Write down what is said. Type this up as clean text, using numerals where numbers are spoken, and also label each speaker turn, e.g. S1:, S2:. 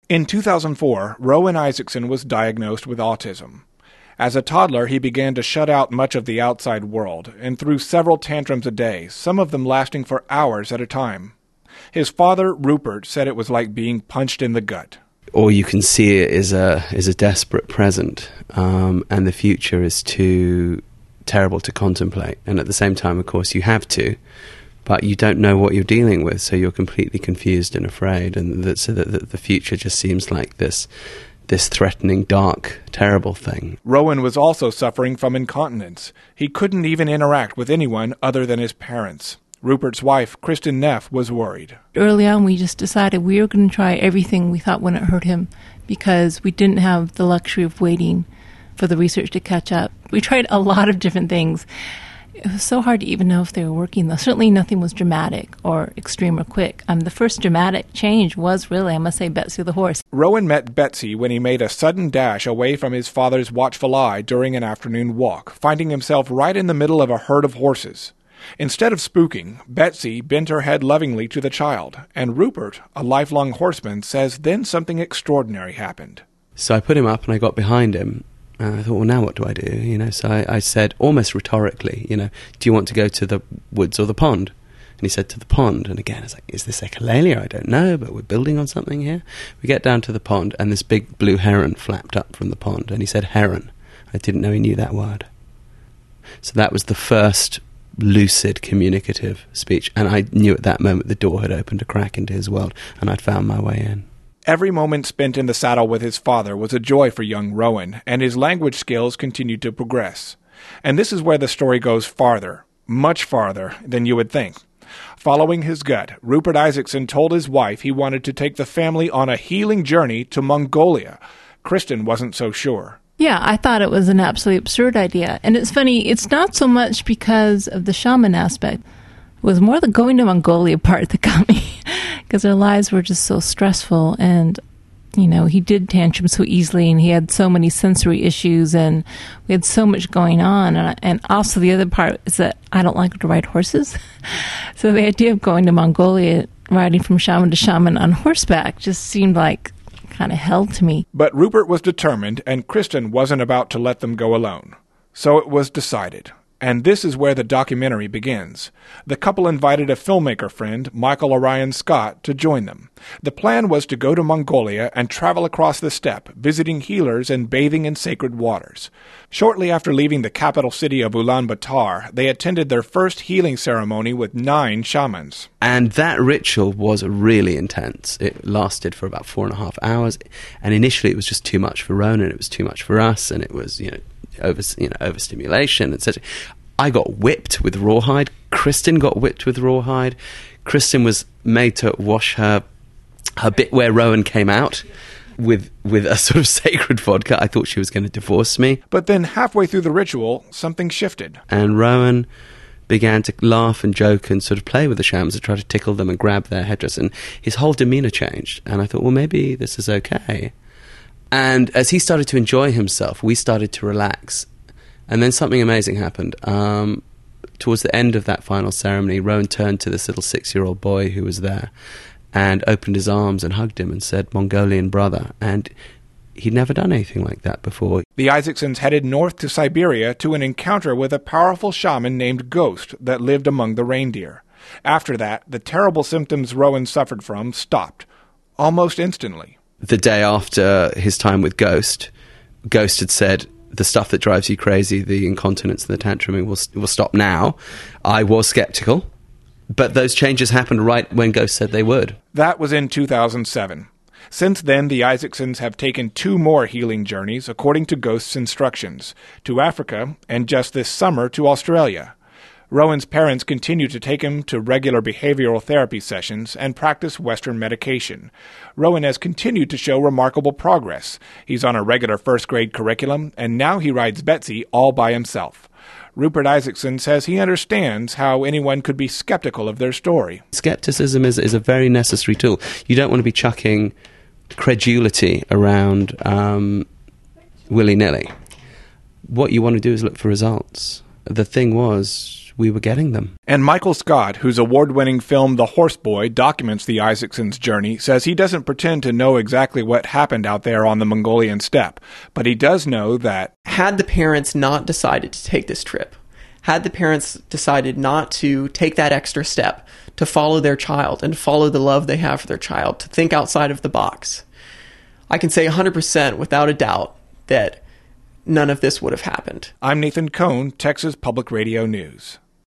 S1: In 2004, Rowan Isaacson was diagnosed with autism. As a toddler, he began to shut out much of the outside world and threw several tantrums a day, some of them lasting for hours at a time. His father, Rupert, said it was like being punched in the gut.
S2: All you can see is a desperate present, and the future is too terrible to contemplate. And at the same time, of course, you have to, but you don't know what you're dealing with, so you're completely confused and afraid, and so that the future just seems like this threatening, dark, terrible thing.
S1: Rowan was also suffering from incontinence. He couldn't even interact with anyone other than his parents. Rupert's wife, Kristen Neff, was worried.
S3: Early on, we just decided we were going to try everything we thought wouldn't hurt him because we didn't have the luxury of waiting for the research to catch up. We tried a lot of different things. It was so hard to even know if they were working, though. Certainly nothing was dramatic or extreme or quick. The first dramatic change was really, I must say, Betsy the horse.
S1: Rowan met Betsy when he made a sudden dash away from his father's watchful eye during an afternoon walk, finding himself right in the middle of a herd of horses. Instead of spooking, Betsy bent her head lovingly to the child, and Rupert, a lifelong horseman, says then something extraordinary happened.
S2: So I put him up and I got behind him. I thought, well, now what do I do? So I said, almost rhetorically, do you want to go to the woods or the pond? And he said, to the pond. And again, I was like, is this echolalia? I don't know, but we're building on something here. We get down to the pond, and this big blue heron flapped up from the pond, and he said, heron. I didn't know he knew that word. So that was the first lucid, communicative speech, and I knew at that moment the door had opened a crack into his world, and I'd found my way in.
S1: Every moment spent in the saddle with his father was a joy for young Rowan, and his language skills continued to progress. And this is where the story goes farther, much farther than you would think. Following his gut, Rupert Isaacson told his wife he wanted to take the family on a healing journey to Mongolia. Kristen wasn't so sure.
S3: Yeah, I thought it was an absolutely absurd idea. And it's funny, it's not so much because of the shaman aspect. It was more the going to Mongolia part that got me, because our lives were just so stressful, and, he did tantrum so easily, and he had so many sensory issues, and we had so much going on. And also the other part is that I don't like to ride horses. So the idea of going to Mongolia, riding from shaman to shaman on horseback, just seemed like kind of hell to me.
S1: But Rupert was determined, and Kristen wasn't about to let them go alone. So it was decided. And this is where the documentary begins. The couple invited a filmmaker friend, Michael Orion Scott, to join them. The plan was to go to Mongolia and travel across the steppe, visiting healers and bathing in sacred waters. Shortly after leaving the capital city of Ulaanbaatar, they attended their first healing ceremony with 9 shamans.
S2: And that ritual was really intense. It lasted for about 4.5 hours, and initially it was just too much for Ronan, it was too much for us, and it was, overstimulation, etc. I got whipped with rawhide. Kristen got whipped with rawhide. Kristen was made to wash her bit where Rowan came out with a sort of sacred vodka. I thought she was going to divorce me.
S1: But then halfway through the ritual, something shifted.
S2: And Rowan began to laugh and joke and sort of play with the shamans and try to tickle them and grab their headdress. And his whole demeanour changed. And I thought, well, maybe this is okay. And as he started to enjoy himself, we started to relax. And then something amazing happened. Towards the end of that final ceremony, Rowan turned to this little 6-year-old boy who was there and opened his arms and hugged him and said, Mongolian brother. And he'd never done anything like that before.
S1: The Isaacsons headed north to Siberia to an encounter with a powerful shaman named Ghost that lived among the reindeer. After that, the terrible symptoms Rowan suffered from stopped, almost instantly.
S2: The day after his time with Ghost had said, the stuff that drives you crazy, the incontinence and the tantruming will stop now. I was skeptical, but those changes happened right when Ghost said they would.
S1: That was in 2007. Since then, the Isaacsons have taken 2 more healing journeys, according to Ghost's instructions, to Africa and just this summer to Australia. Rowan's parents continue to take him to regular behavioral therapy sessions and practice Western medication. Rowan has continued to show remarkable progress. He's on a regular first-grade curriculum, and now he rides Betsy all by himself. Rupert Isaacson says he understands how anyone could be skeptical of their story.
S2: Skepticism is a very necessary tool. You don't want to be chucking credulity around willy-nilly. What you want to do is look for results. The thing was, we were getting them.
S1: And Michael Scott, whose award-winning film The Horse Boy documents the Isaacsons' journey, says he doesn't pretend to know exactly what happened out there on the Mongolian steppe, but he does know that
S4: had the parents not decided to take this trip, had the parents decided not to take that extra step to follow their child and follow the love they have for their child, to think outside of the box, I can say 100% without a doubt that none of this would have happened.
S1: I'm Nathan Cohn, Texas Public Radio News.